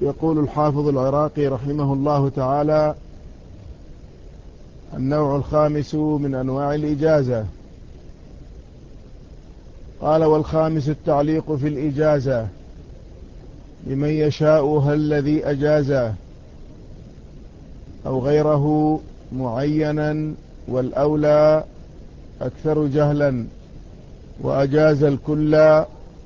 يقول الحافظ العراقي رحمه الله تعالى: النوع الخامس من أنواع الإجازة. قال: والخامس التعليق في الإجازة لمن يشاؤها الذي أجازه أو غيره معينا، والأولى أكثر جهلا وأجاز الكل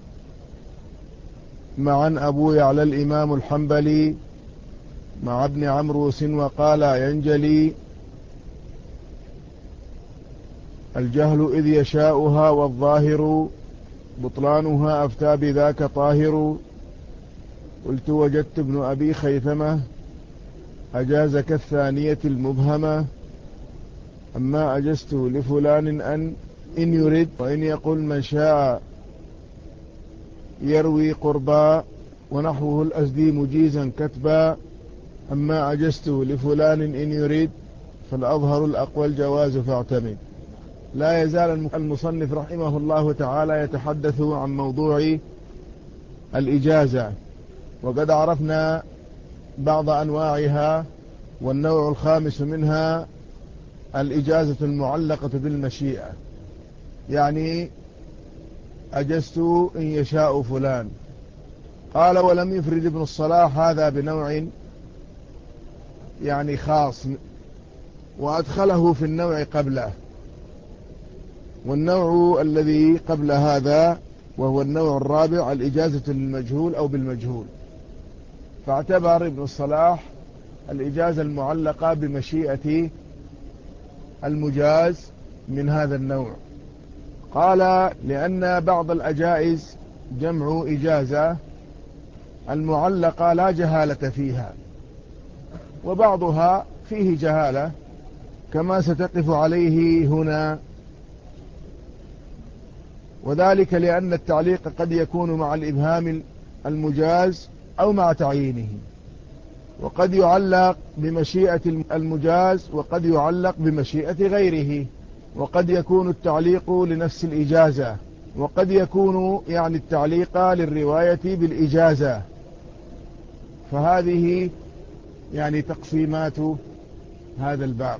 معا أبو يعلى الإمام الحنبلي مع ابن عمروس، وقال: ينجلي الجهل إذ يشاؤها، والظاهر بطلانها أفتى بذاك طاهر. قلت: وجدت ابن أبي خيثمة أجاز كالثانية المبهمة، أما أجزت لفلان إن يرد، وإن يقل من شاء يروي قربا، ونحوه الأزدي مجيزا كتبا، أما أجزت لفلان إن يريد، فالأظهر الأقوى الجواز فاعتمد. لا يزال المصنف رحمه الله تعالى يتحدث عن موضوع الإجازة، وقد عرفنا بعض أنواعها، والنوع الخامس منها الإجازة المعلقة بالمشيئة، يعني أجزت إن يشاء فلان. قال: ولم يفرد ابن الصلاح هذا بنوع يعني خاص، وأدخله في النوع قبله، والنوع الذي قبل هذا وهو النوع الرابع الإجازة للمجهول أو بالمجهول. فاعتبر ابن الصلاح الإجازة المعلقة بمشيئة المجاز من هذا النوع. قال: لأن بعض الأجائز جمع إجازة المعلقة لا جهالة فيها، وبعضها فيه جهالة كما ستقف عليه هنا، وذلك لأن التعليق قد يكون مع الإبهام المجاز أو مع تعيينه، وقد يعلق بمشيئة المجاز وقد يعلق بمشيئة غيره، وقد يكون التعليق لنفس الإجازة، وقد يكون يعني التعليق للرواية بالإجازة. فهذه يعني تقسيمات هذا الباب.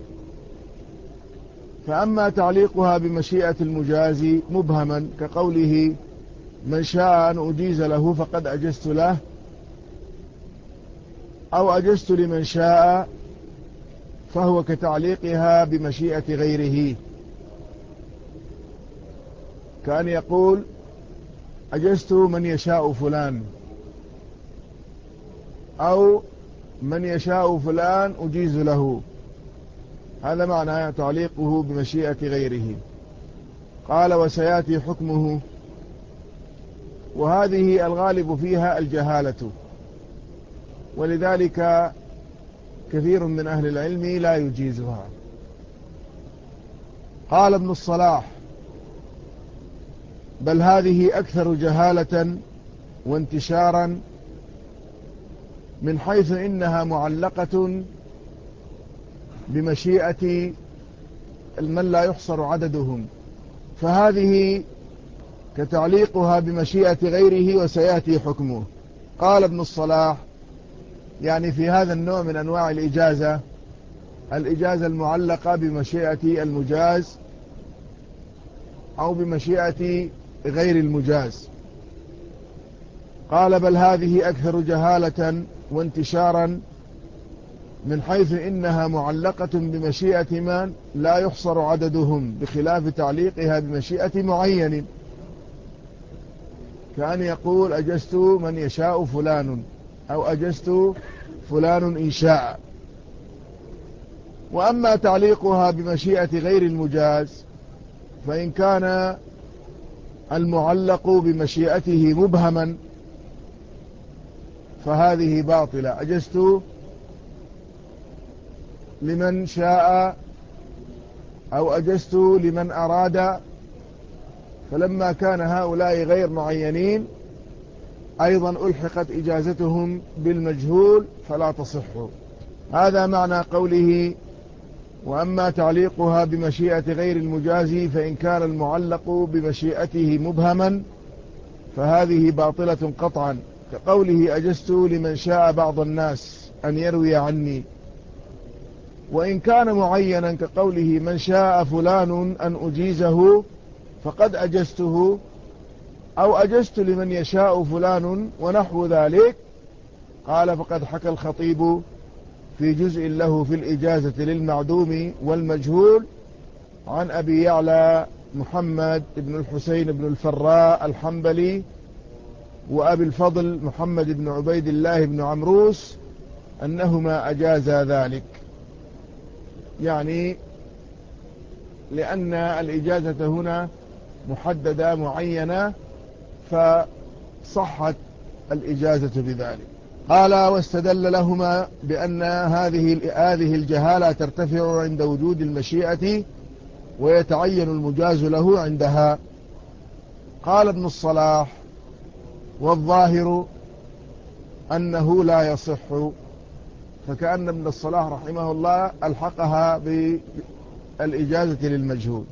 فأما تعليقها بمشيئة المجاز مبهما كقوله: من شاء أن أجيز له فقد أجزت له، أو أجزت لمن شاء، فهو كتعليقها بمشيئة غيره، كأن يقول: أجزت من يشاء فلان، أو من يشاء فلان أجيز له. هذا معنى تعليقه بمشيئة غيره. قال: وسيأتي حكمه. وهذه الغالب فيها الجهالة، ولذلك كثير من أهل العلم لا يجيزها. قال ابن الصلاح: بل هذه أكثر جهالة وانتشارا، من حيث إنها معلقة بمشيئة من لا يحصر عددهم، فهذه كتعليقها بمشيئة غيره، وسيأتي حكمه. قال ابن الصلاح: يعني في هذا النوع من أنواع الإجازة، الإجازة المعلقة بمشيئة المجاز أو بمشيئة غير المجاز. قال: بل هذه أكثر جهالة وانتشارا، من حيث إنها معلقة بمشيئة من لا يحصر عددهم، بخلاف تعليقها بمشيئة معين، كأن يقول: أجزت من يشاء فلان، أو أجزت فلان إن شاء. وأما تعليقها بمشيئة غير المجاز، فإن كان المعلق بمشيئته مبهما فهذه باطلة. أجزت لمن شاء، أو أجزت لمن أراد، فلما كان هؤلاء غير معينين أيضا ألحقت إجازتهم بالمجهول فلا تصح. هذا معنى قوله: وأما تعليقها بمشيئة غير المجاز، فإن كان المعلق بمشيئته مبهما فهذه باطلة قطعا. كقوله أجزت لمن شاء بعض الناس أن يروي عني. وإن كان معينا كقوله من شاء فلان أن أجيزه فقد أجزته، أو أجزت لمن يشاء فلان ونحو ذلك. قال فقد حكى الخطيب في جزء له في الإجازة للمعدوم والمجهول عن أبي يعلى محمد بن الحسين بن الفراء الحنبلي وأبي الفضل محمد بن عبيد الله بن عمروس أنهما أجازا ذلك، يعني لأن الإجازة هنا محددة معينة فصحت الإجازة بذلك. قال واستدل لهما بأن هذه الجهالة ترتفع عند وجود المشيئة ويتعين المجاز له عندها. قال ابن الصلاح والظاهر أنه لا يصح، فكأن ابن الصلاح رحمه الله ألحقها بالإجازة للمجهول.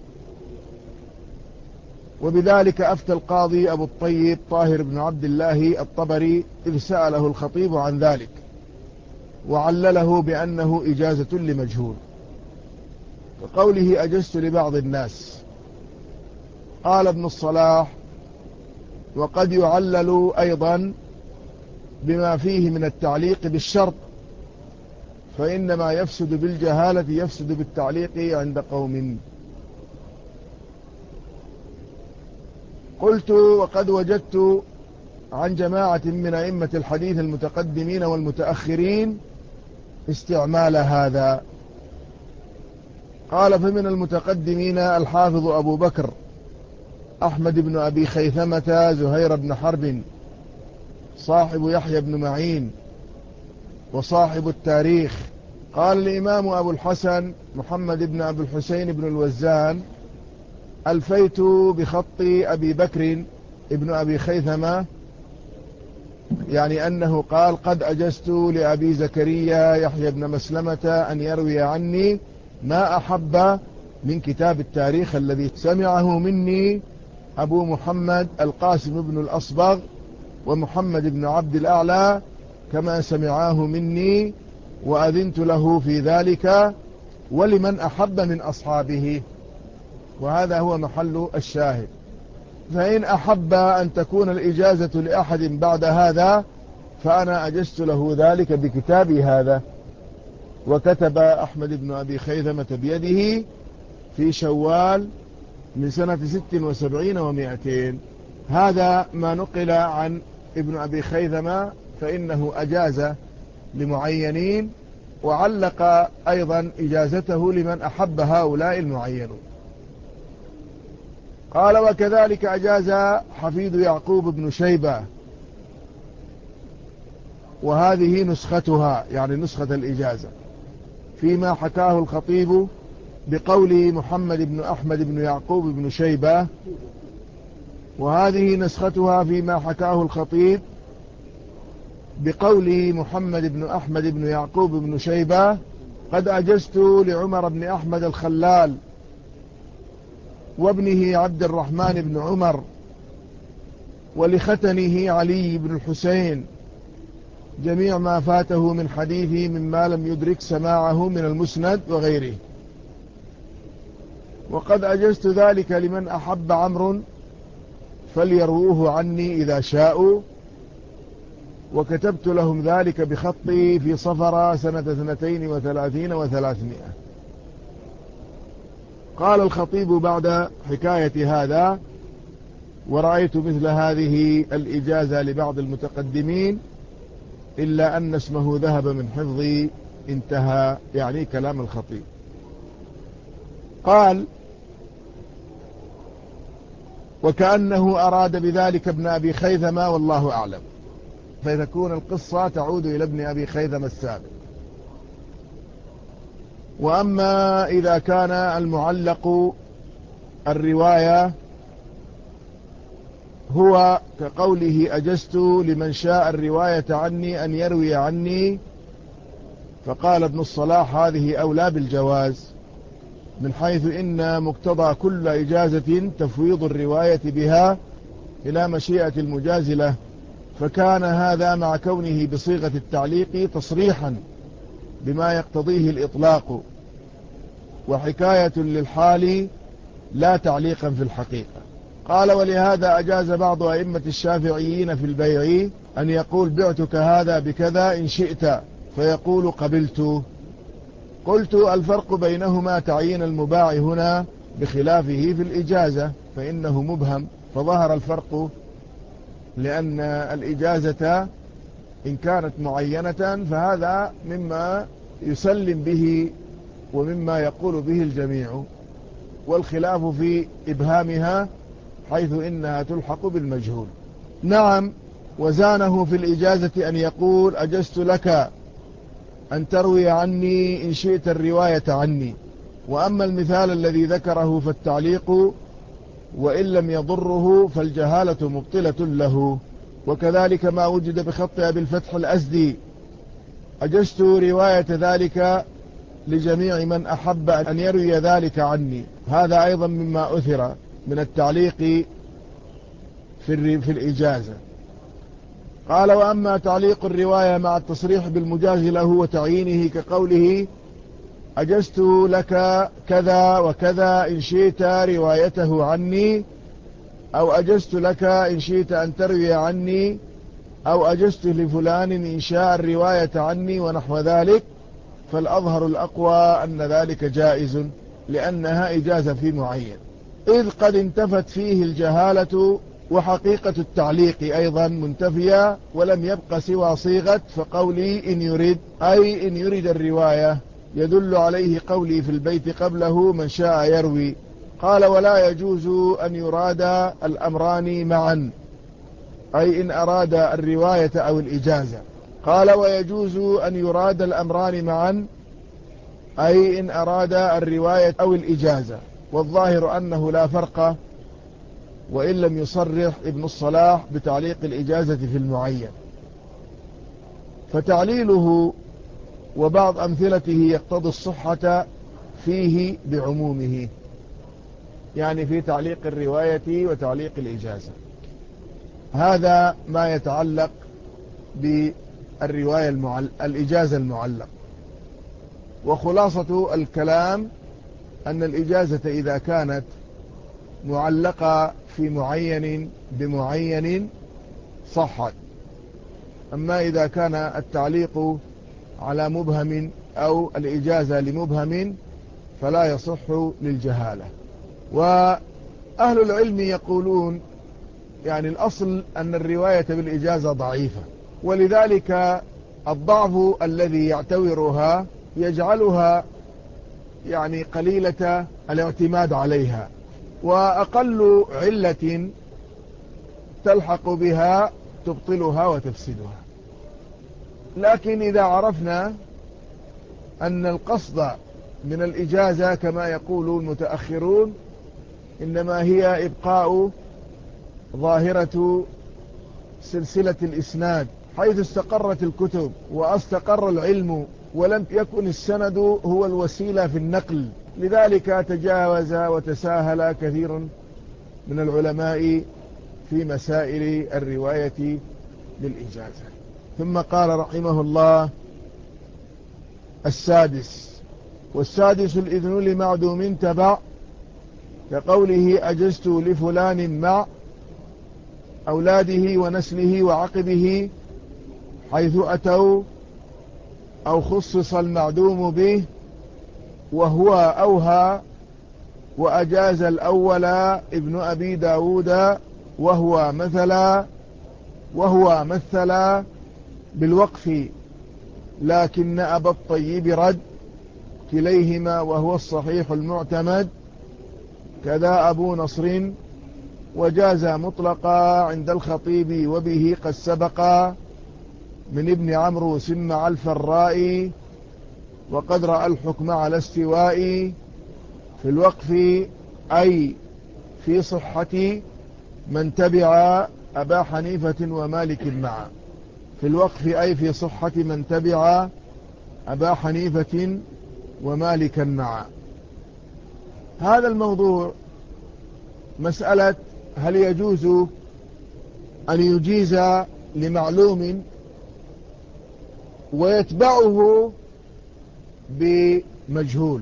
وبذلك أفتى القاضي أبو الطيب طاهر بن عبد الله الطبري إذ سأله الخطيب عن ذلك وعلله بأنه إجازة لمجهول، وقوله أجزت لبعض الناس. قال ابن الصلاح وقد يعلل أيضا بما فيه من التعليق بالشرط، فإنما يفسد بالجهالة يفسد بالتعليق عند قوم. قلت وقد وجدت عن جماعة من أئمة الحديث المتقدمين والمتأخرين استعمال هذا. قال فمن المتقدمين الحافظ أبو بكر أحمد بن أبي خيثمة زهير بن حرب صاحب يحيى بن معين وصاحب التاريخ. قال الإمام أبو الحسن محمد بن أبي الحسين بن الوزان ألفيت بخط أبي بكر ابن أبي خيثمة، يعني أنه قال قد أجزت لأبي زكريا يحيى بن مسلمة أن يروي عني ما أحب من كتاب التاريخ الذي سمعه مني أبو محمد القاسم بن الأصبغ ومحمد بن عبد الأعلى كما سمعاه مني، وأذنت له في ذلك ولمن أحب من أصحابه. وهذا هو محل الشاهد. فإن أحب أن تكون الإجازة لأحد بعد هذا فأنا أجزت له ذلك بكتابي هذا. وكتب أحمد بن أبي خيثمة بيده في شوال من سنة 76 و200. هذا ما نقل عن ابن أبي خيثمة، فإنه أجاز لمعينين وعلق أيضا إجازته لمن أحب هؤلاء المعينون. قال وكذلك أجاز حفيد يعقوب بن شيبة، وهذه نسختها يعني نسخة الإجازة فيما حكاه الخطيب بقول محمد بن أحمد بن يعقوب بن شيبة، وهذه نسختها فيما حكاه الخطيب بقول محمد بن أحمد بن يعقوب بن شيبة قد أجزت لعمر بن أحمد الخلال وابنه عبد الرحمن بن عمر ولختنه علي بن الحسين جميع ما فاته من حديثه مما لم يدرك سماعه من المسند وغيره. وقد أجزت ذلك لمن أحب عمرو فليروه عني إذا شاءوا، وكتبت لهم ذلك بخطي في صفر سنة 32 و300. قال الخطيب بعد حكاية هذا ورأيت مثل هذه الإجازة لبعض المتقدمين إلا أن اسمه ذهب من حفظي. انتهى يعني كلام الخطيب. قال وكأنه أراد بذلك ابن أبي خيثمة والله أعلم، فتكون القصة تعود إلى ابن أبي خيثمة السابق. وأما إذا كان المعلق الرواية هو كقوله أجزت لمن شاء الرواية عني أن يروي عني، فقال ابن الصلاح هذه أولى بالجواز، من حيث إن مقتضى كل إجازة تفويض الرواية بها إلى مشيئة المجاز له، فكان هذا مع كونه بصيغة التعليق تصريحا بما يقتضيه الإطلاق وحكاية للحال لا تعليقا في الحقيقة. قال ولهذا أجاز بعض أئمة الشافعيين في البيع أن يقول بعتك هذا بكذا إن شئت، فيقول قبلت. قلت الفرق بينهما تعيين المباع هنا بخلافه في الإجازة فإنه مبهم، فظهر الفرق لأن الإجازة إن كانت معينة فهذا مما يسلم به ومما يقول به الجميع، والخلاف في إبهامها حيث إنها تلحق بالمجهول. نعم، وزانه في الإجازة أن يقول أجزت لك أن تروي عني إن شئت الرواية عني. وأما المثال الذي ذكره فالتعليق وإن لم يضره فالجهالة مبطلة له. وكذلك ما وجد بخط أبي الفتح الأزدي أجزت رواية ذلك لجميع من أحب أن يروي ذلك عني، هذا أيضا مما أثر من التعليق في الإجازة. قال وأما تعليق الرواية مع التصريح بالمجاز له وتعيينه كقوله أجزت لك كذا وكذا إن شئت روايته عني، أو أجزت لك إن شئت أن تروي عني، أو أجزت لفلان إن شاء الرواية عني ونحو ذلك، فالأظهر الأقوى أن ذلك جائز لأنها إجازة في معين، إذ قد انتفت فيه الجهالة وحقيقة التعليق أيضا منتفية، ولم يبق سوى صيغة فقولي إن يريد، أي إن يريد الرواية، يدل عليه قولي في البيت قبله من شاء يروي. قال ولا يجوز أن يراد الأمران معا، أي إن أراد الرواية أو الإجازة. قال ويجوز أن يراد الأمران معا، أي إن أراد الرواية أو الإجازة، والظاهر أنه لا فرق، وإن لم يصرح ابن الصلاح بتعليق الإجازة في المعين. فتعليله وبعض أمثلته يقتضي الصحة فيه بعمومه، يعني في تعليق الرواية وتعليق الإجازة. هذا ما يتعلق بالرواية الإجازة المعلق. وخلاصة الكلام أن الإجازة إذا كانت معلقة في معين بمعين صحت، أما إذا كان التعليق على مبهم أو الإجازة لمبهم فلا يصح للجهالة. وأهل العلم يقولون يعني الأصل أن الرواية بالإجازة ضعيفة، ولذلك الضعف الذي يعتورها يجعلها يعني قليلة الاعتماد عليها، وأقل علة تلحق بها تبطلها وتفسدها. لكن إذا عرفنا أن القصد من الإجازة كما يقول المتأخرون إنما هي إبقاء ظاهرة سلسلة الإسناد حيث استقرت الكتب واستقر العلم، ولم يكن السند هو الوسيلة في النقل، لذلك تجاوز وتساهل كثير من العلماء في مسائل الرواية بالإجازة. ثم قال رحمه الله والسادس الإذن لمعدوم تبع، كقوله أجزت لفلان مع أولاده ونسله وعقبه حيث أتوا، أو خصص المعدوم به وهو أوهى. وأجاز الأول ابن أبي داود وهو مثل بالوقف، لكن أبا الطيب رد كليهما وهو الصحيح المعتمد، كذا أبو نصر. وجاز مطلقا عند الخطيب وبه قد سبق من ابن عمرو سمع الفراء، وقد رأى الحكم على استواء في الوقف، أي في صحة من تبع أبا حنيفة ومالك معا. في الوقف أي في صحة من تبع أبا حنيفة ومالكا معا. هذا الموضوع مسألة هل يجوز أن يجيز لمعلوم ويتبعه بمجهول،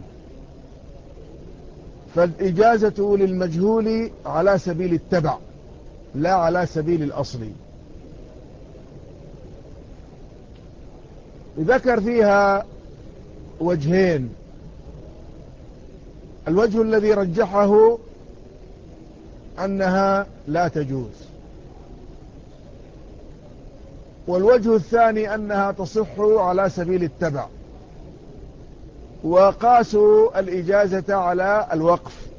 فالإجازة للمجهول على سبيل التبع لا على سبيل الأصل. ذكر فيها وجهين. الوجه الذي رجحه أنها لا تجوز، والوجه الثاني أنها تصح على سبيل التبع، وقاسوا الإجازة على الوقف.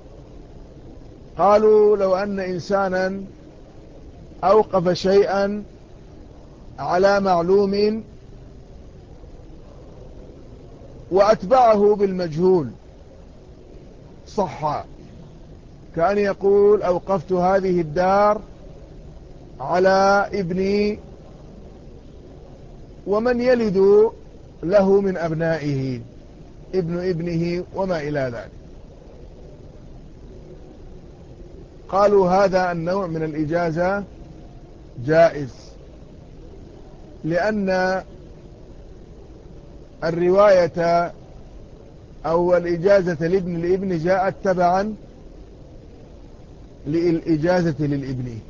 قالوا لو أن إنسانا أوقف شيئا على معلوم وأتبعه بالمجهول صح، كأن يقول أوقفت هذه الدار على ابني ومن يلد له من أبنائه، ابن ابنه وما إلى ذلك. قالوا هذا النوع من الإجازة جائز، لأن الرواية أو الإجازة لابن الابن جاءت تبعا للإجازة للابن.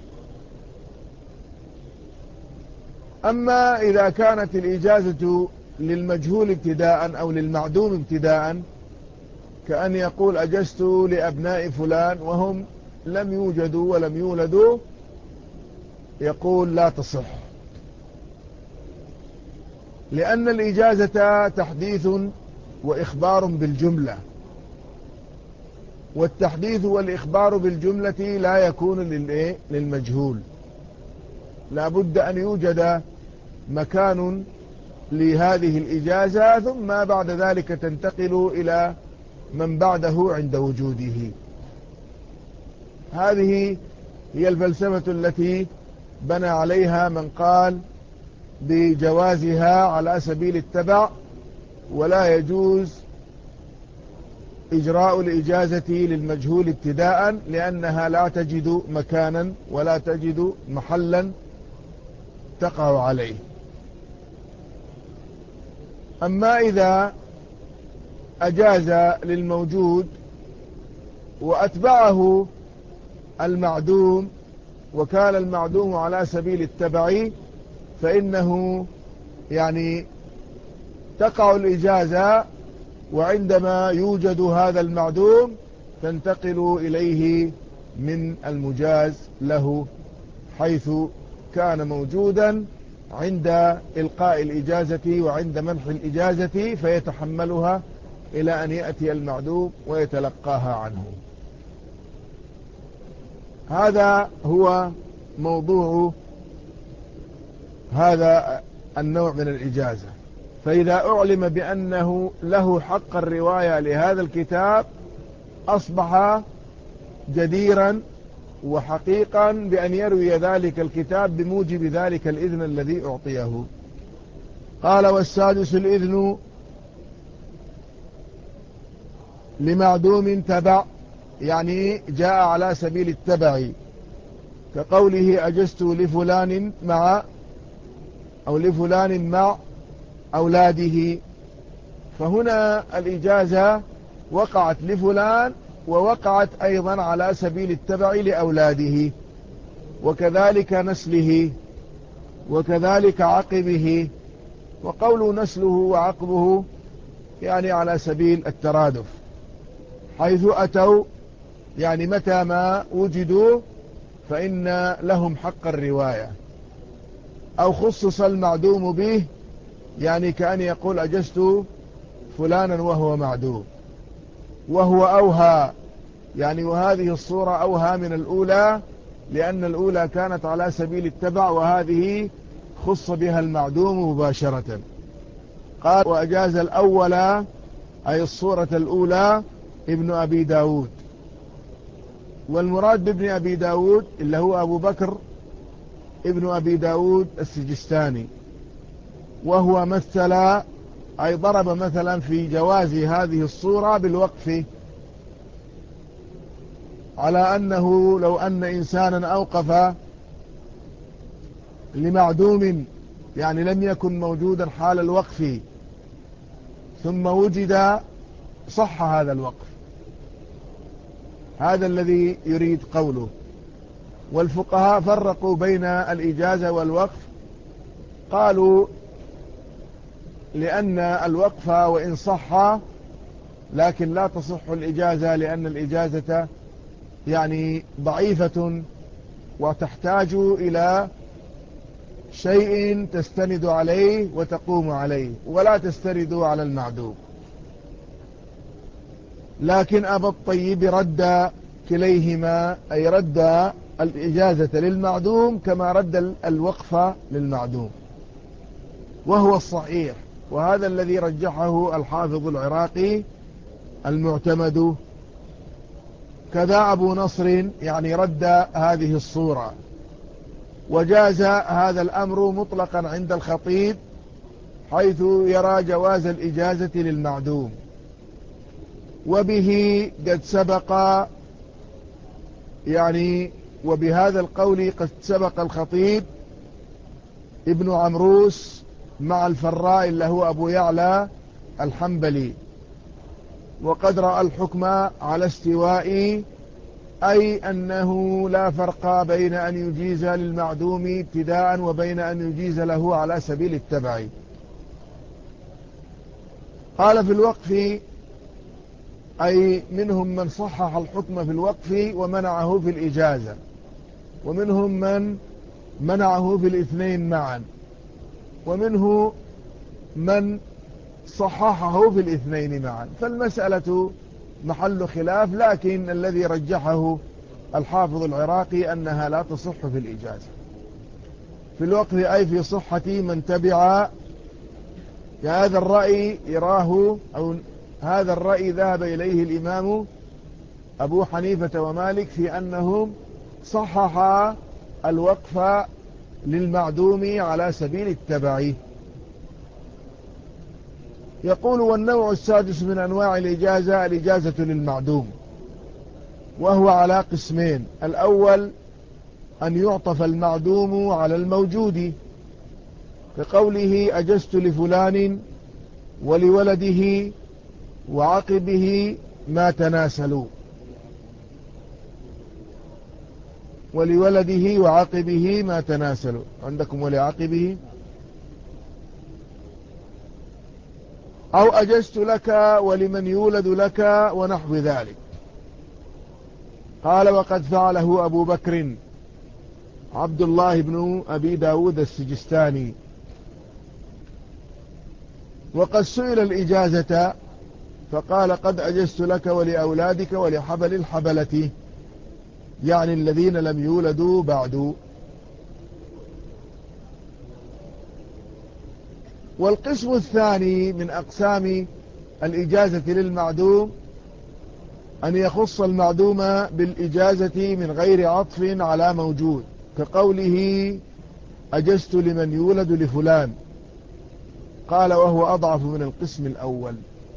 أما إذا كانت الإجازة للمجهول ابتداء أو للمعدوم ابتداء، كأن يقول أجزت لأبناء فلان وهم لم يوجدوا ولم يولدوا، يقول لا تصح، لأن الإجازة تحديث وإخبار بالجملة، والتحديث والإخبار بالجملة لا يكون للمجهول، لا بد أن يوجد مكان لهذه الإجازة، ثم بعد ذلك تنتقل إلى من بعده عند وجوده. هذه هي الفلسفة التي بنى عليها من قال بجوازها على سبيل التبع، ولا يجوز إجراء الإجازة للمجهول ابتداء، لأنها لا تجد مكانا ولا تجد محلا تقع عليه. أما إذا أجاز للموجود وأتبعه المعدوم وكان المعدوم على سبيل التبع، فإنه يعني تقع الإجازة، وعندما يوجد هذا المعدوم تنتقل إليه من المجاز له، حيث كان موجودا عند إلقاء الإجازة وعند منح الإجازة، فيتحملها إلى أن يأتي المعدوم ويتلقاها عنه. هذا هو موضوع هذا النوع من الإجازة. فإذا أعلم بأنه له حق الرواية لهذا الكتاب، أصبح جديرا وحقيقا بأن يروي ذلك الكتاب بموجب ذلك الإذن الذي أعطيه. قال: والسادس الإذن لمعدوم تبع، يعني جاء على سبيل التبع، كقوله أجزت لفلان مع أو لفلان مع أولاده، فهنا الإجازة وقعت لفلان ووقعت أيضا على سبيل التبع لأولاده، وكذلك نسله، وكذلك عقبه. وقول نسله وعقبه يعني على سبيل الترادف، حيث أتوا يعني متى ما وجدوا فإن لهم حق الرواية. أو خصص المعدوم به، يعني كأن يقول أجزت فلانا وهو معدوم، وهو أوهى، يعني وهذه الصورة أوهى من الأولى، لأن الأولى كانت على سبيل التبع، وهذه خص بها المعدوم مباشرة. قال: وأجاز الأول أي الصورة الأولى ابن أبي داود. والمراد بابن أبي داود اللي هو أبو بكر ابن أبي داود السجستاني، وهو مثل أي ضرب مثلا في جواز هذه الصورة بالوقف، على أنه لو أن إنسانا أوقف لمعدوم يعني لم يكن موجودا حال الوقف ثم وجد صح هذا الوقف. هذا الذي يريد قوله. والفقهاء فرقوا بين الإجازة والوقف، قالوا لأن الوقف وإن صح لكن لا تصح الإجازة، لأن الإجازة يعني ضعيفة وتحتاج إلى شيء تستند عليه وتقوم عليه، ولا تستند على المعدوم. لكن أبا الطيب رد كليهما، أي رد الإجازة للمعدوم كما رد الوقف للمعدوم، وهو الصحيح، وهذا الذي رجحه الحافظ العراقي المعتمد. كذا أبو نصر يعني رد هذه الصورة، وجاز هذا الأمر مطلقا عند الخطيب، حيث يرى جواز الإجازة للمعدوم. وبه قد سبق يعني وبهذا القول قد سبق الخطيب ابن عمروس مع الفراء اللي هو أبو يعلى الحنبلي، وقد رأى الحكم على استواء، أي أنه لا فرق بين أن يجيز للمعدوم ابتداء وبين أن يجيز له على سبيل التبع. قال في الوقف، أي منهم من صحح الحكم في الوقف ومنعه في الإجازة، ومنهم من منعه في الاثنين معا، ومنه من صححه في الاثنين معا. فالمسألة محل خلاف، لكن الذي رجحه الحافظ العراقي أنها لا تصح في الإجازة في الوقف، أي في صحة من تبع. هذا الرأي يراه، أو هذا الرأي ذهب إليه الإمام أبو حنيفة ومالك في أنهم صحح الوقف للمعدوم على سبيل التبع. يقول: والنوع السادس من أنواع الإجازة الإجازة للمعدوم، وهو على قسمين: الأول أن يعطف المعدوم على الموجود، كقوله أجزت لفلان ولولده وعقبه ما تناسلوا، ولولده وعقبه ما تناسلوا، عندكم ولعقبه. أو أجزت لك ولمن يولد لك ونحو ذلك. قال: وقد فعله أبو بكر عبد الله بن أبي داود السجستاني. وقد سئل الإجازة فقال: قد أجزت لك ولأولادك ولحبل الحبلة، يعني الذين لم يولدوا بعد. والقسم الثاني من أقسام الإجازة للمعدوم أن يخص المعدوم بالإجازة من غير عطف على موجود، كقوله أجزت لمن يولد لفلان. قال: وهو أضعف من القسم الأول.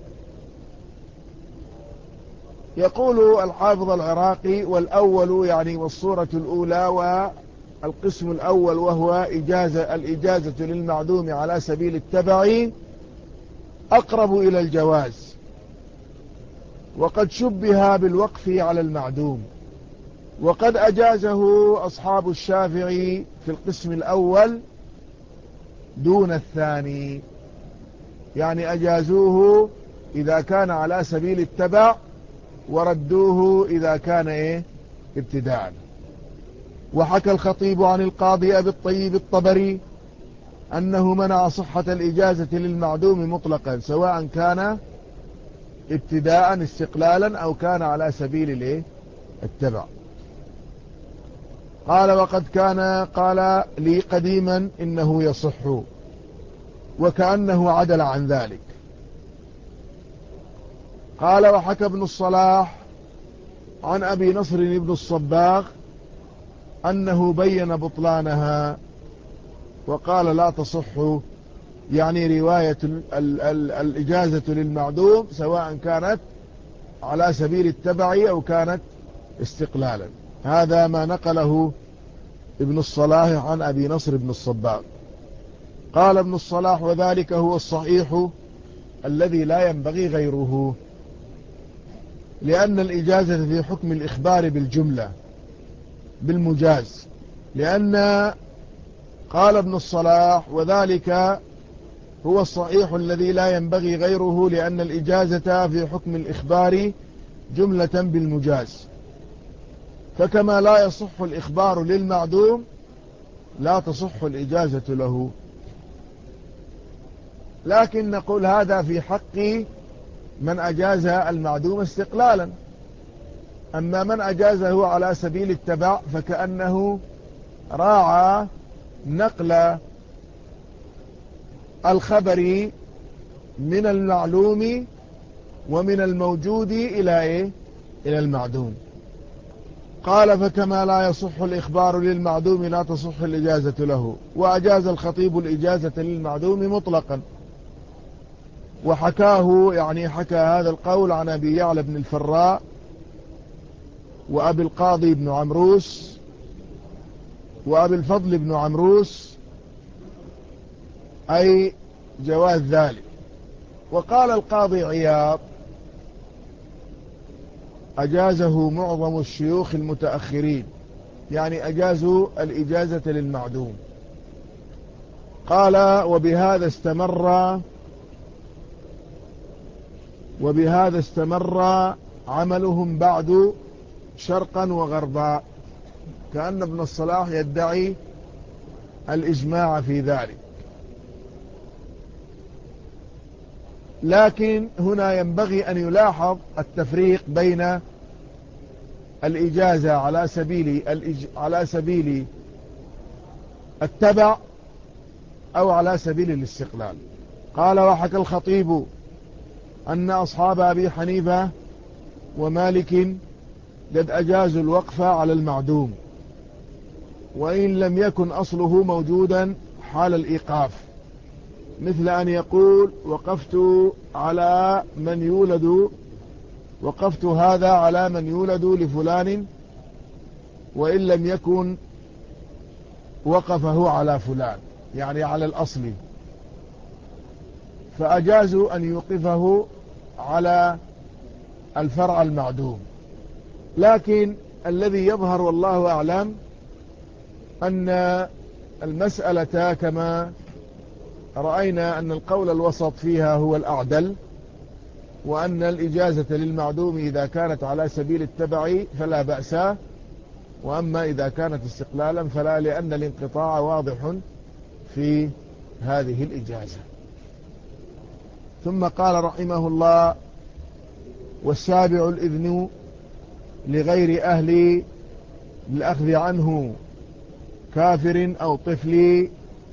يقول الحافظ العراقي: والأول يعني والصورة الأولى والقسم الأول، وهو الإجازة للمعدوم على سبيل التبع، أقرب إلى الجواز، وقد شبه بالوقف على المعدوم. وقد أجازه أصحاب الشافعي في القسم الأول دون الثاني، يعني أجازوه إذا كان على سبيل التبع، وردوه إذا كان ابتداء. وحكى الخطيب عن القاضي أبي الطيب الطبري أنه منع صحة الإجازة للمعدوم مطلقا، سواء كان ابتداء استقلالا أو كان على سبيل التبع. قال: وقد كان قال لي قديما إنه يصح، وكأنه عدل عن ذلك. قال: وحكى ابن الصلاح عن أبي نصر بن الصباغ أنه بين بطلانها، وقال: لا تصح، يعني رواية الإجازة للمعدوم سواء كانت على سبيل التبع أو كانت استقلالا. هذا ما نقله ابن الصلاح عن أبي نصر بن الصباغ. قال ابن الصلاح: وذلك هو الصحيح الذي لا ينبغي غيره، لأن الإجازة في حكم الإخبار بالجملة بالمجاز. لأن قال ابن الصلاح: وذلك هو الصحيح الذي لا ينبغي غيره، لأن الإجازة في حكم الإخبار جملة بالمجاز، فكما لا يصح الإخبار للمعدوم لا تصح الإجازة له. لكن نقول هذا في حق من أجاز المعدوم استقلالا. أما من أجازه على سبيل التبع فكأنه راعى نقل الخبر من المعلوم ومن الموجود إلى المعدوم. قال: فكما لا يصح الإخبار للمعدوم لا تصح الإجازة له. وأجاز الخطيب الإجازة للمعدوم مطلقا، وحكاه يعني حكى هذا القول عن أبي يعلى بن الفراء وأبي القاضي بن عمروس وأبي الفضل بن عمروس، أي جواز ذلك. وقال القاضي عياض: أجازه معظم الشيوخ المتأخرين، يعني أجازوا الإجازة للمعدوم. قال: وبهذا استمر عملهم بعد شرقا وغربا، كأن ابن الصلاح يدعي الإجماع في ذلك. لكن هنا ينبغي أن يلاحظ التفريق بين الإجازة على سبيل التبع أو على سبيل الاستقلال. قال: وحكى الخطيب أن أصحاب أبي حنيفة ومالك قد أجازوا الوقف على المعدوم، وإن لم يكن أصله موجودا حال الإيقاف، مثل أن يقول: وقفت هذا على من يولد لفلان، وإن لم يكن وقفه على فلان، يعني على الأصل، فأجازوا أن يوقفه على الفرع المعدوم. لكن الذي يظهر والله أعلم أن المسألة كما رأينا أن القول الوسط فيها هو الأعدل، وأن الإجازة للمعدوم إذا كانت على سبيل التبع فلا بأس، وأما إذا كانت استقلالا فلا، لأن الانقطاع واضح في هذه الإجازة. ثم قال رحمه الله: والسابع الإذن لغير أهل الأخذ عنه كافر أو طفل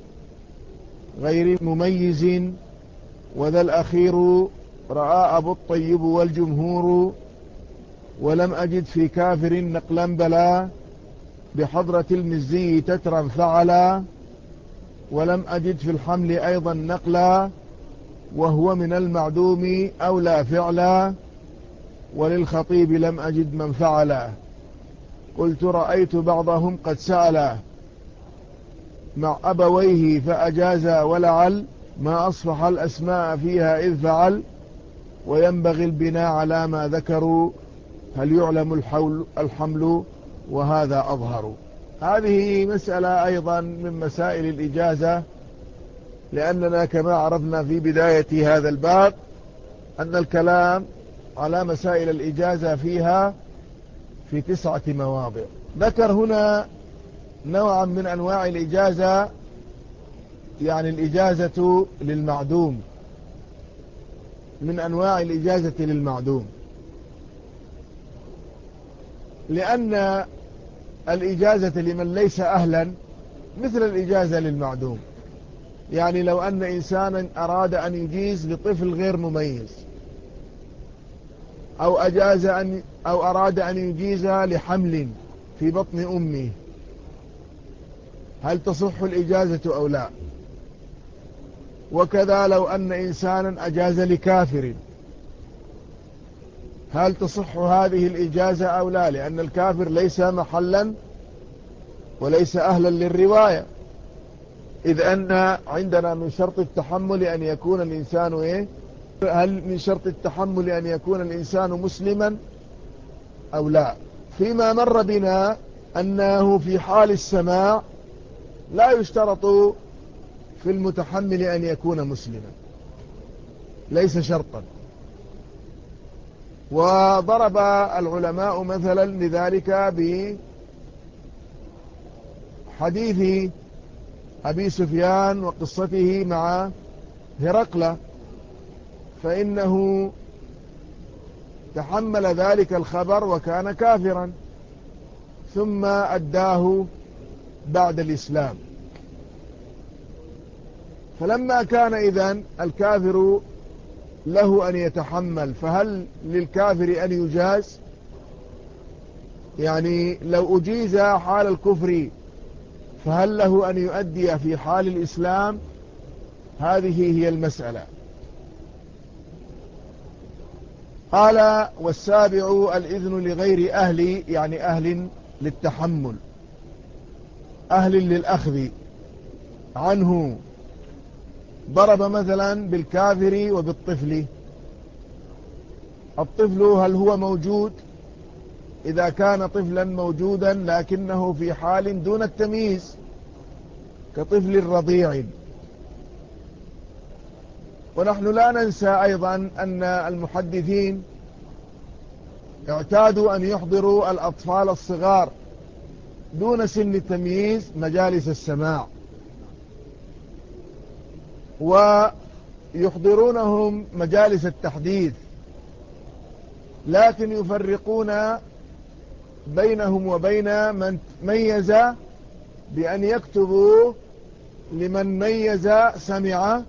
غير مميز، وذا الأخير رأى أبو الطيب والجمهور، ولم أجد في كافر نقلا بلا بحضرة المزي تترا فعلا، ولم أجد في الحمل أيضا نقلا وهو من المعدوم أو لا فعلا، وللخطيب لم أجد من فعلا. قلت: رأيت بعضهم قد سألا مع أبويه فأجازا، ولعل ما أصفح الأسماء فيها إذ فعل، وينبغي البناء على ما ذكروا، هل يعلم الحمل وهذا أظهر. هذه مسألة أيضا من مسائل الإجازة، لأننا كما عرفنا في بداية هذا الباب أن الكلام على مسائل الإجازة فيها في 9 مواضع. ذكر هنا نوعا من أنواع الإجازة، يعني الإجازة للمعدوم، من أنواع الإجازة للمعدوم، لأن الإجازة لمن ليس أهلا مثل الإجازة للمعدوم. يعني لو أن إنسانا أراد أن يجيز لطفل غير مميز، أو أراد أن يجيز لحمل في بطن أمه، هل تصح الإجازة أو لا؟ وكذا لو أن إنسانا أجاز لكافر، هل تصح هذه الإجازة أو لا؟ لأن الكافر ليس محلا وليس أهلا للرواية، إذ أن عندنا من شرط التحمل أن يكون الإنسان هل من شرط التحمل أن يكون الإنسان مسلما أو لا؟ فيما مر بنا أنه في حال السماع لا يشترط في المتحمل أن يكون مسلما، ليس شرطا. وضرب العلماء مثلا لذلك بحديث أبي سفيان وقصته مع هرقل، فإنه تحمل ذلك الخبر وكان كافرا ثم أداه بعد الإسلام. فلما كان إذن الكافر له أن يتحمل، فهل للكافر أن يجاز؟ يعني لو أجيز حال الكفر فهل له أن يؤدي في حال الإسلام؟ هذه هي المسألة. قال: والسابع الإذن لغير أهل، يعني أهل للتحمل، أهل للأخذ عنه. ضرب مثلا بالكافر وبالطفل. الطفل هل هو موجود؟ إذا كان طفلا موجودا لكنه في حال دون التمييز كطفل الرضيع. ونحن لا ننسى أيضا أن المحدثين اعتادوا أن يحضروا الأطفال الصغار دون سن التمييز مجالس السماع، ويحضرونهم مجالس التحديث، لكن يفرقون بينهم وبين من ميز بأن يكتبوا لمن ميز سمع،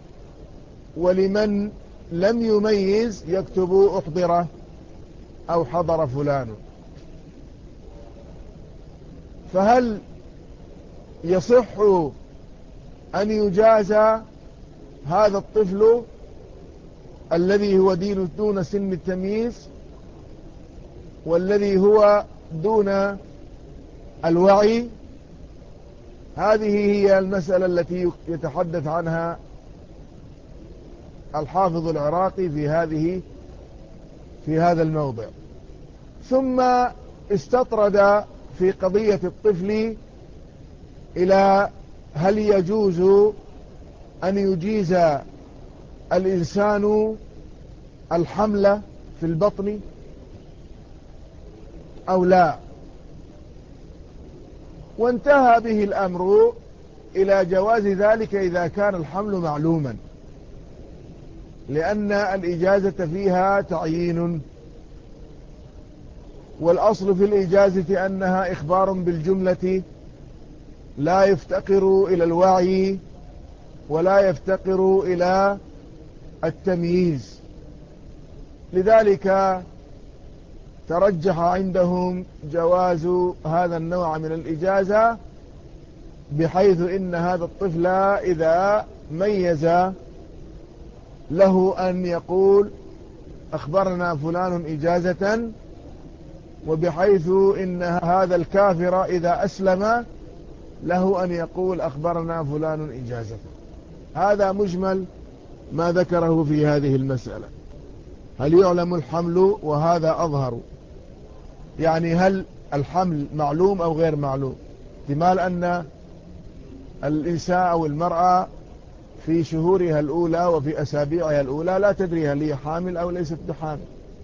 ولمن لم يميز يكتبوا أحضر أو حضر فلان. فهل يصح أن يجاز هذا الطفل الذي هو دون سن التمييز والذي هو دون الوعي؟ هذه هي المسألة التي يتحدث عنها الحافظ العراقي في هذا الموضع. ثم استطرد في قضية الطفل إلى هل يجوز أن يجيز الإنسان الحمل في البطن أو لا، وانتهى به الأمر إلى جواز ذلك إذا كان الحمل معلوما، لأن الإجازة فيها تعيين، والأصل في الإجازة أنها إخبار بالجملة لا يفتقر إلى الوعي ولا يفتقر إلى التمييز. لذلك ترجح عندهم جواز هذا النوع من الإجازة، بحيث إن هذا الطفل إذا ميز له أن يقول أخبرنا فلان إجازة، وبحيث إن هذا الكافر إذا أسلم له أن يقول أخبرنا فلان إجازة. هذا مجمل ما ذكره في هذه المسألة. هل يعلم الحمل؟ وهذا أظهر، يعني هل الحمل معلوم أو غير معلوم؟ احتمال أن الإنسان أو المرأة في شهورها الأولى وفي أسابيعها الأولى لا تدري هل هي حامل أو ليست بحامل.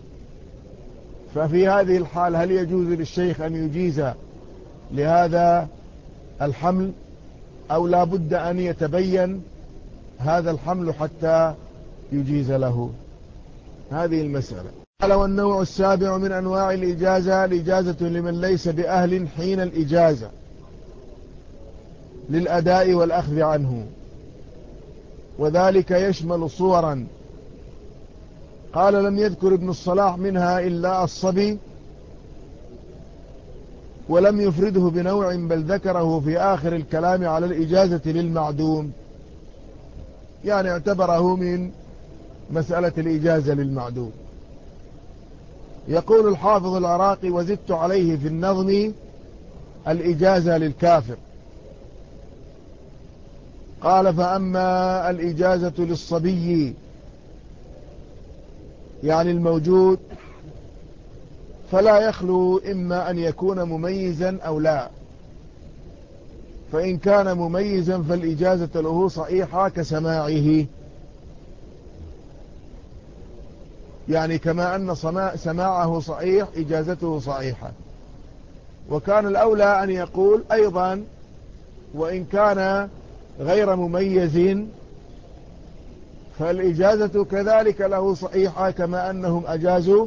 ففي هذه الحال هل يجوز للشيخ أن يجيز لهذا الحمل، أو لا بد أن يتبين هذا الحمل حتى يجيز له؟ هذه المسألة. قال: والنوع السابع من أنواع الإجازة الإجازة لمن ليس بأهل حين الإجازة للأداء والأخذ عنه، وذلك يشمل صورا. قال: لم يذكر ابن الصلاح منها إلا الصبي، ولم يفرده بنوع، بل ذكره في آخر الكلام على الإجازة للمعدوم، يعني اعتبره من مسألة الإجازة للمعدوم. يقول الحافظ العراقي: وزدت عليه في النظم الإجازة للكافر. قال فأما الإجازة للصبي يعني الموجود فلا يخلو إما أن يكون مميزا أو لا، فإن كان مميزا فالإجازة له صحيحة كسماعه، يعني كما أن سماعه صحيح إجازته صحيحة. وكان الأولى أن يقول أيضا وإن كان غير مميز فالإجازة كذلك له صحيحة، كما أنهم أجازوا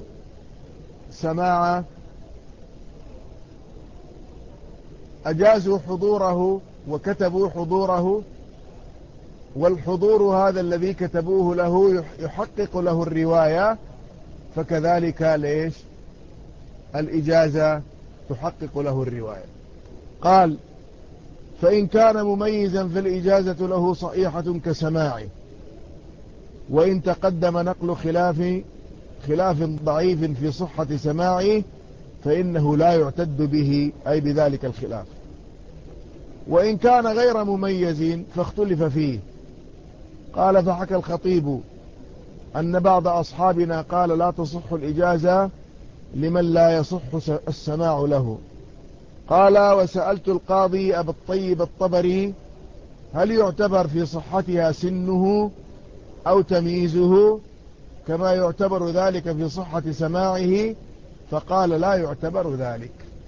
أجازوا حضوره وكتبوا حضوره، والحضور هذا الذي كتبوه له يحقق له الرواية، فكذلك ليش الإجازة تحقق له الرواية. قال فإن كان مميزا فالإجازة له صحيحة كسماعه، وإن تقدم نقل خلاف ضعيف في صحة سماعه فإنه لا يعتد به، أي بذلك الخلاف. وإن كان غير مميز فاختلف فيه. قال فحكى الخطيب أن بعض أصحابنا قال لا تصح الإجازة لمن لا يصح السماع له. قال وسألت القاضي أبا الطيب الطبري هل يعتبر في صحتها سنه أو تمييزه كما يعتبر ذلك في صحة سماعه؟ فقال لا يعتبر ذلك.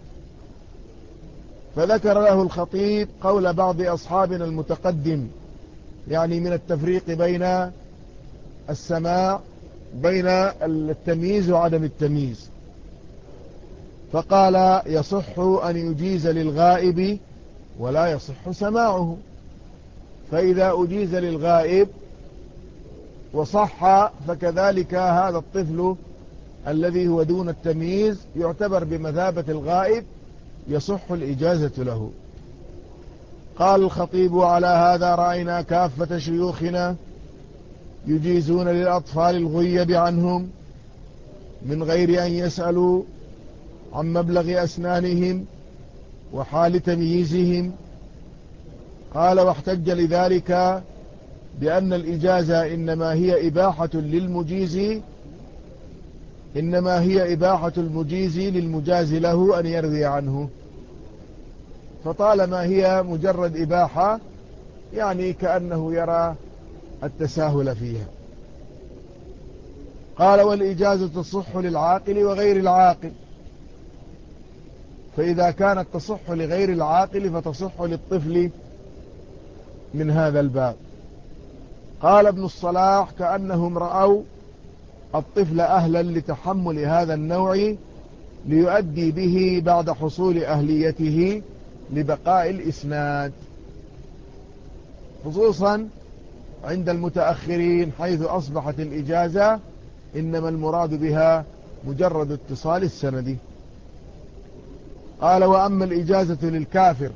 فذكر له الخطيب قول بعض أصحابنا المتقدم، يعني من التفريق بين السماع بين التمييز وعدم التمييز. فقال يصح أن يجيز للغائب ولا يصح سماعه، فإذا أجيز للغائب وصح فكذلك هذا الطفل الذي هو دون التمييز يعتبر بمثابة الغائب، يصح الإجازة له. قال الخطيب على هذا رأينا كافة شيوخنا يجيزون للأطفال الغيب عنهم من غير أن يسألوا عن مبلغ أسنانهم وحال تمييزهم. قال واحتج لذلك بأن الإجازة إنما هي إباحة المجيز للمجاز له أن يروي عنه، فطالما هي مجرد إباحة يعني كأنه يرى التساهل فيها. قال والإجازة تصح للعاقل وغير العاقل، فإذا كانت تصح لغير العاقل فتصح للطفل من هذا الباب. قال ابن الصلاح كأنهم رأوا الطفل أهلا لتحمل هذا النوع ليؤدي به بعد حصول أهليته لبقاء الإسناد، خصوصا عند المتأخرين حيث أصبحت الإجازة إنما المراد بها مجرد اتصال السند. قال وأما الإجازة للكافر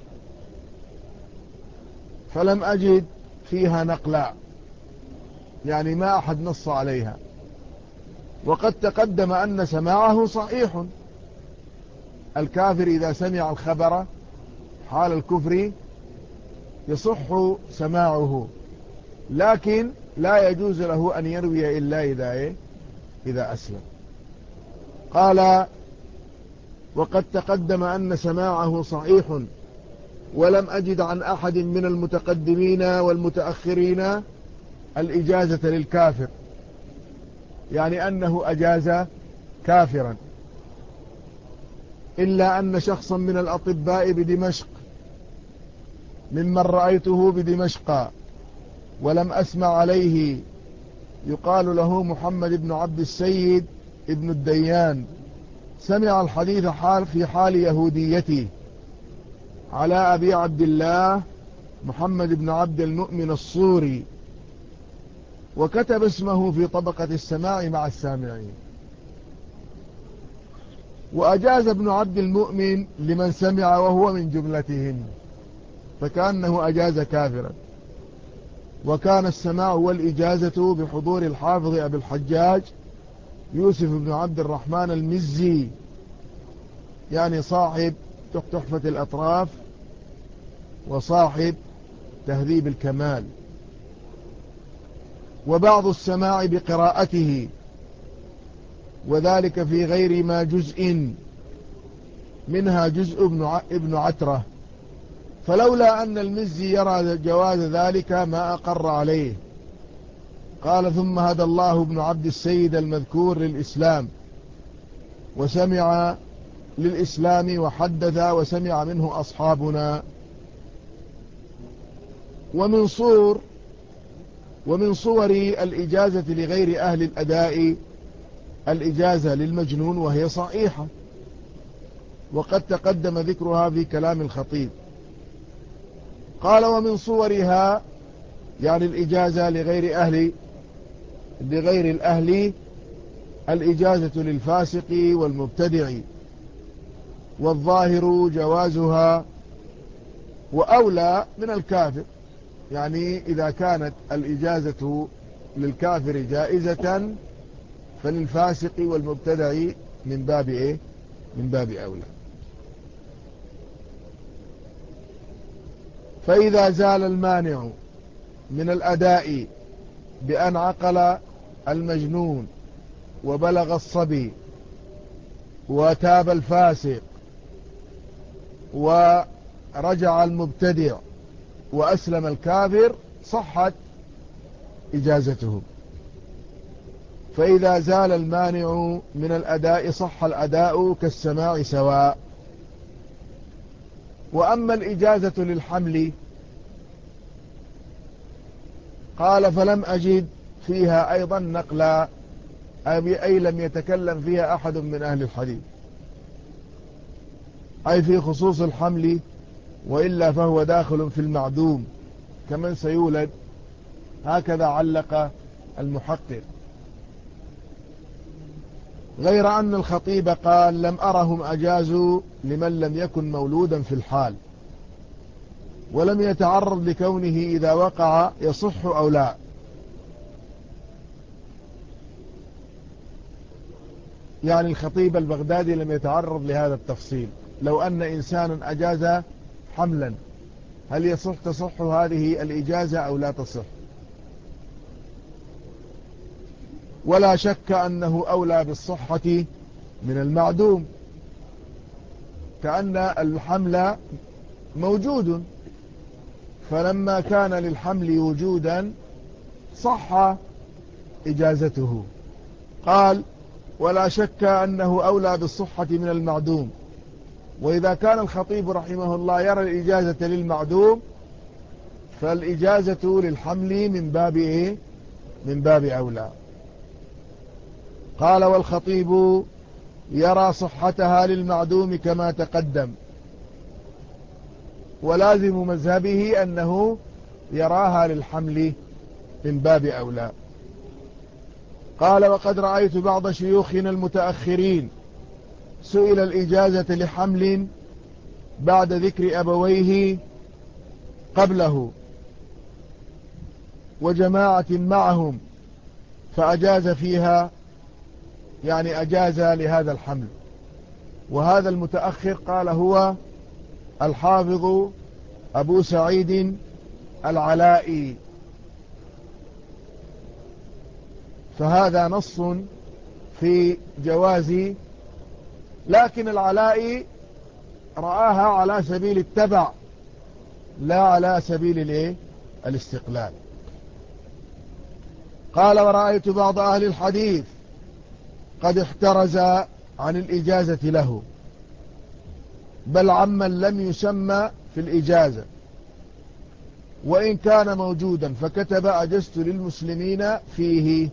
فلم أجد فيها نقلا، يعني ما أحد نص عليها، وقد تقدم أن سماعه صحيح. الكافر إذا سمع الخبر حال الكفر يصح سماعه، لكن لا يجوز له أن يروي إلا إذا أسلم. قال وقد تقدم أن سماعه صحيح، ولم أجد عن أحد من المتقدمين والمتأخرين الإجازة للكافر، يعني أنه أجاز كافرا، إلا أن شخصا من الأطباء بدمشق ممن رأيته بدمشق ولم أسمع عليه يقال له محمد بن عبد السيد ابن الديان، سمع الحديث في حال يهوديته على أبي عبد الله محمد بن عبد المؤمن الصوري، وكتب اسمه في طبقة السماع مع السامعين. وأجاز ابن عبد المؤمن لمن سمع وهو من جملتهم، فكأنه أجاز كافرا. وكان السماع والإجازة بحضور الحافظ أبي الحجاج يوسف بن عبد الرحمن المزي، يعني صاحب تحفة الأطراف وصاحب تهذيب الكمال. وبعض السماع بقراءته، وذلك في غير ما جزء، منها جزء ابن عترة، فلولا أن المزي يرى جواز ذلك ما أقر عليه. قال ثم هدى الله ابن عبد السيد المذكور للإسلام، وسمع للإسلام وحدث وسمع منه أصحابنا. ومن صور الإجازة لغير أهل الأداء الإجازة للمجنون، وهي صحيحة، وقد تقدم ذكرها في كلام الخطيب. قال ومن صورها يعني الإجازة لغير الأهل الإجازة للفاسق والمبتدع، والظاهر جوازها وأولى من الكافر. يعني إذا كانت الإجازة للكافر جائزة فللفاسق والمبتدع من باب إيه؟ من باب أولى. فإذا زال المانع من الأداء بأن عقل المجنون وبلغ الصبي وتاب الفاسق ورجع المبتدع وأسلم الكافر صحت إجازته. فإذا زال المانع من الأداء صح الأداء كالسماع سواء. وأما الإجازة للحمل قال فلم أجد فيها أيضا نقلا، أي لم يتكلم فيها أحد من أهل الحديث، أي في خصوص الحمل، وإلا فهو داخل في المعدوم كمن سيولد، هكذا علق المحقق. غير أن الخطيب قال لم أرهم أجازوا لمن لم يكن مولودا في الحال، ولم يتعرض لكونه إذا وقع يصح أو لا. يعني الخطيب البغدادي لم يتعرض لهذا التفصيل. لو أن إنسانا أجاز حملا هل تصح هذه الإجازة أو لا تصح؟ ولا شك أنه أولى بالصحة من المعدوم، كأن الحمل موجود، فلما كان للحمل وجودا صح إجازته. قال ولا شك أنه أولى بالصحة من المعدوم. وإذا كان الخطيب رحمه الله يرى الإجازة للمعدوم فالإجازة للحمل من باب إيه؟ من باب أولى. قال والخطيب يرى صحتها للمعدوم كما تقدم، ولازم مذهبه أنه يراها للحمل من باب أولى. قال وقد رأيت بعض شيوخنا المتأخرين سئل الإجازة لحمل بعد ذكر أبويه قبله وجماعة معهم فأجاز فيها، يعني أجاز لهذا الحمل. وهذا المتأخر قال هو الحافظ أبو سعيد العلائي، فهذا نص في جواز، لكن العلائي رآها على سبيل التبع لا على سبيل الاستقلال. قال ورأيت بعض أهل الحديث قد احترز عن الإجازة له، بل عمن لم يسمى في الإجازة وإن كان موجودا، فكتب أجزت للمسلمين فيه.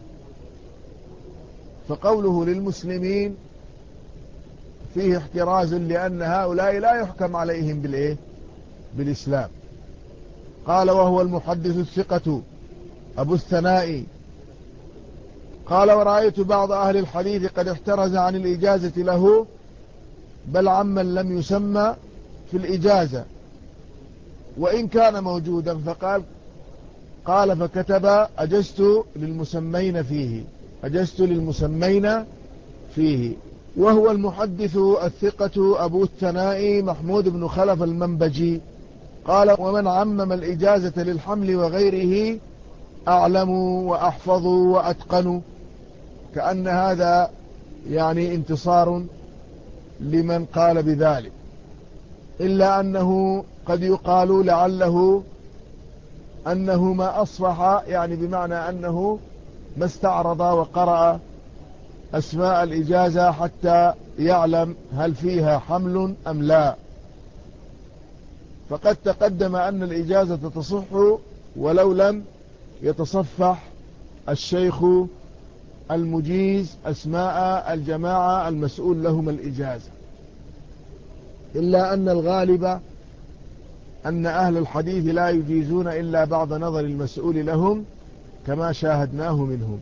فقوله للمسلمين فيه احتراز، لأن هؤلاء لا يحكم عليهم بالإسلام. قال وهو المحدث الثقة أبو الثناء. قال ورأيت بعض أهل الحديث قد احترز عن الإجازة له، بل عمن لم يسمى في الإجازة وإن كان موجودا، قال فكتب أجزت للمسمين فيه، أجزت للمسمين فيه. وهو المحدث الثقة أبو الثناء محمود بن خلف المنبجي قال: ومن عمم الإجازة للحمل وغيره أعلم وأحفظ وأتقن. كأن هذا يعني انتصار لمن قال بذلك، إلا أنه قد يقال لعله أنه ما أصفح، يعني بمعنى أنه ما استعرض وقرأ أسماء الإجازة حتى يعلم هل فيها حمل أم لا. فقد تقدم أن الإجازة تصح ولو لم يتصفح الشيخ المجيز أسماء الجماعة المسؤول لهم الإجازة، إلا أن الغالب أن أهل الحديث لا يجيزون إلا بعد نظر المسؤول لهم كما شاهدناه منهم.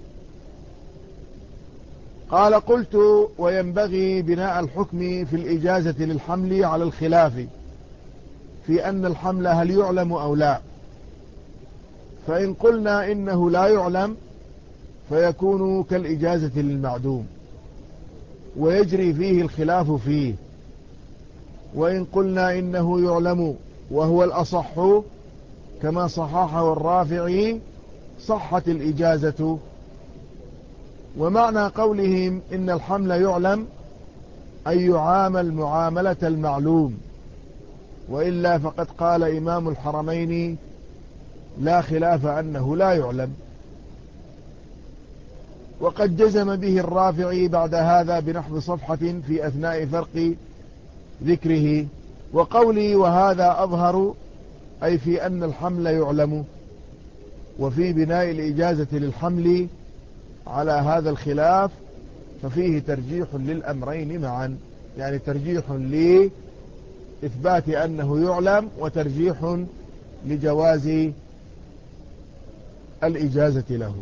قال: قلت: وينبغي بناء الحكم في الإجازة للحمل على الخلاف في أن الحمل هل يعلم أو لا. فإن قلنا إنه لا يعلم فيكون كالإجازة للمعدوم ويجري فيه الخلاف فيه، وإن قلنا إنه يعلم وهو الأصح كما صححه الرافعي صحت الإجازة. ومعنى قولهم إن الحمل يعلم أي يعامل معاملة المعلوم، وإلا فقد قال إمام الحرمين: لا خلاف أنه لا يعلم. وقد جزم به الرافعي بعد هذا بنحو صفحة في أثناء فرق ذكره. وقولي وهذا أظهر أي في أن الحمل يعلم، وفي بناء الإجازة للحمل على هذا الخلاف ففيه ترجيح للأمرين معا، يعني ترجيح لإثبات أنه يعلم وترجيح لجواز الإجازة له.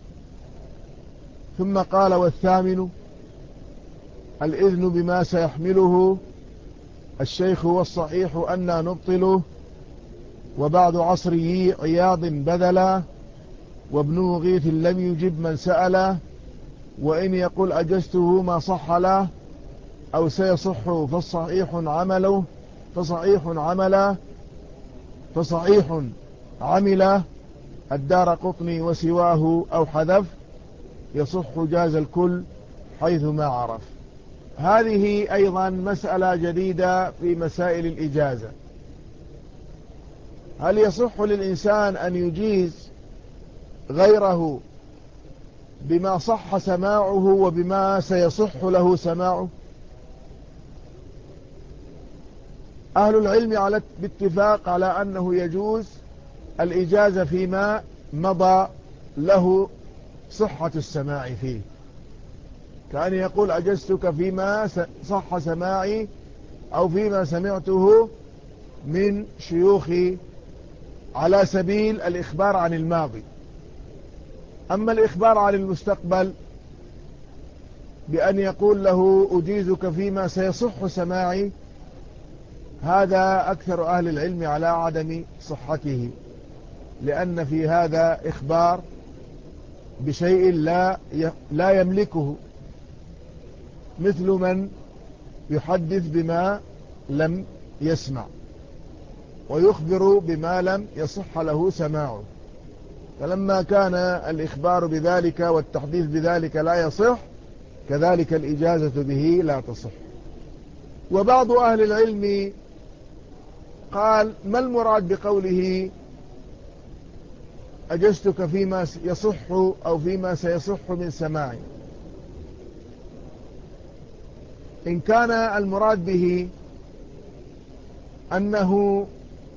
ثم قال: والثامن الإذن بما سيحمله الشيخ، والصحيح أن نبطله، وبعد عصري عياض بذلا، وابن مغيث لم يجب من سأله، وإن يقول أجزته ما صح له أو سيصح فصحيح عمله الدار قطني وسواه، أو حذف يصح جاز الكل حيث ما عرف. هذه أيضا مسألة جديدة في مسائل الإجازة: هل يصح للإنسان أن يجيز غيره بما صح سماعه وبما سيصح له سماعه؟ أهل العلم باتفاق على أنه يجوز الإجازة فيما مضى له صحة السماع فيه، كأن يقول أجزتك فيما صح سماعي أو فيما سمعته من شيوخي، على سبيل الإخبار عن الماضي. أما الإخبار عن المستقبل بأن يقول له أجيزك فيما سيصح سماعي، هذا أكثر أهل العلم على عدم صحته، لأن في هذا إخبار بشيء لا يملكه، مثل من يحدث بما لم يسمع ويخبر بما لم يصح له سماعه. فلما كان الإخبار بذلك والتحديث بذلك لا يصح، كذلك الإجازة به لا تصح. وبعض أهل العلم قال: ما المراد بقوله أجزتك فيما يصح أو فيما سيصح من سماعي؟ إن كان المراد به أنه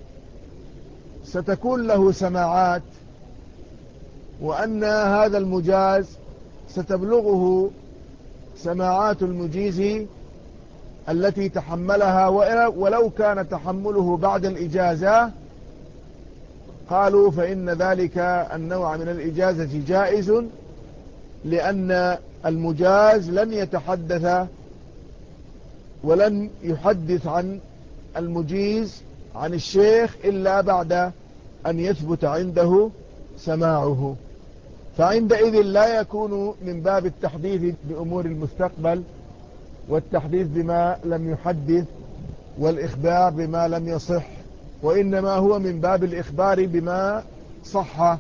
ستكون له سماعات، وأن هذا المجاز ستبلغه سماعات المجيز التي تحملها، ولو كان تحمله بعد الإجازة، قالوا فإن ذلك النوع من الإجازة جائز، لأن المجاز لن يتحدث ولن يحدث عن المجيز عن الشيخ إلا بعد أن يثبت عنده سماعه، فعندئذ لا يكون من باب التحديث بأمور المستقبل، والتحديث بما لم يحدث، والإخبار بما لم يصح، وإنما هو من باب الإخبار بما صح.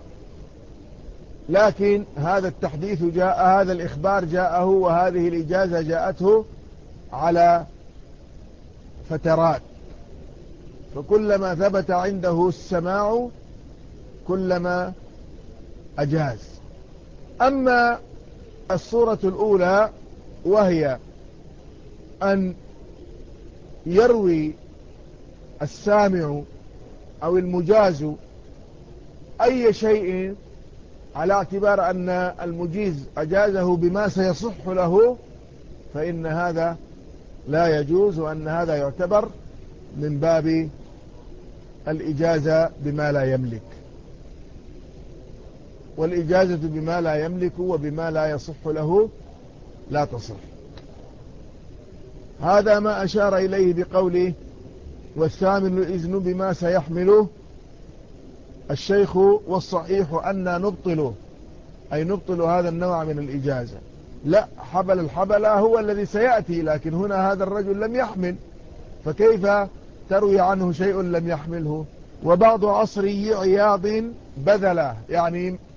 لكن هذا التحديث جاء، هذا الإخبار جاءه وهذه الإجازة جاءته على فترات، فكلما ثبت عنده السماع كلما أجاز. أما الصورة الأولى وهي أن يروي السامع أو المجاز أي شيء على اعتبار أن المجيز أجازه بما سيصح له، فإن هذا لا يجوز، وأن هذا يعتبر من باب الإجازة بما لا يملك، والإجازة بما لا يملك وبما لا يصح له لا تصح. هذا ما أشار إليه بقوله والثامن الإذن بما سيحمله الشيخ، والصحيح أن نبطله، أي نبطل هذا النوع من الإجازة. لا، حبل الحبل هو الذي سيأتي، لكن هنا هذا الرجل لم يحمل، فكيف تروي عنه شيء لم يحمله؟ وبعض عصري عياض بذله، يعني